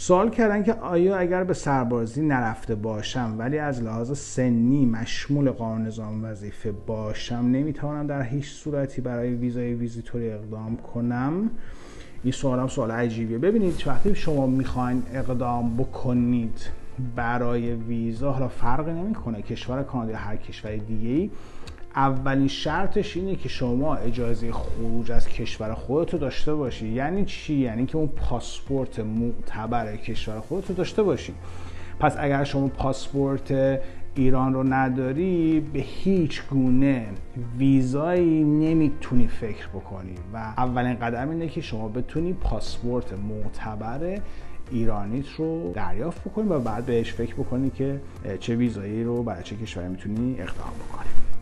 سوال کردن که آیا اگر به سربازی نرفته باشم ولی از لحاظ سنی مشمول قانون نظام وظیفه باشم نمیتوانم در هیچ صورتی برای ویزای ویزیتوری اقدام کنم؟ این سوال عجیبیه. ببینید وقتی شما میخواین اقدام بکنید برای ویزا، حالا فرقی نمیکنه کشور کانادا یا هر کشور دیگه‌ای، اولین شرطش اینه که شما اجازه خروج از کشور خودتو داشته باشی. یعنی چی؟ یعنی که اون پاسپورت معتبر کشور خودتو داشته باشی. پس اگر شما پاسپورت ایران رو نداری، به هیچ گونه ویزایی نمیتونی فکر بکنی و اولین قدم اینه که شما بتونی پاسپورت معتبر ایرانیت رو دریافت بکنی و بعد بهش فکر بکنی که چه ویزایی رو برای چه کشوری میتونی اقدام بکنی.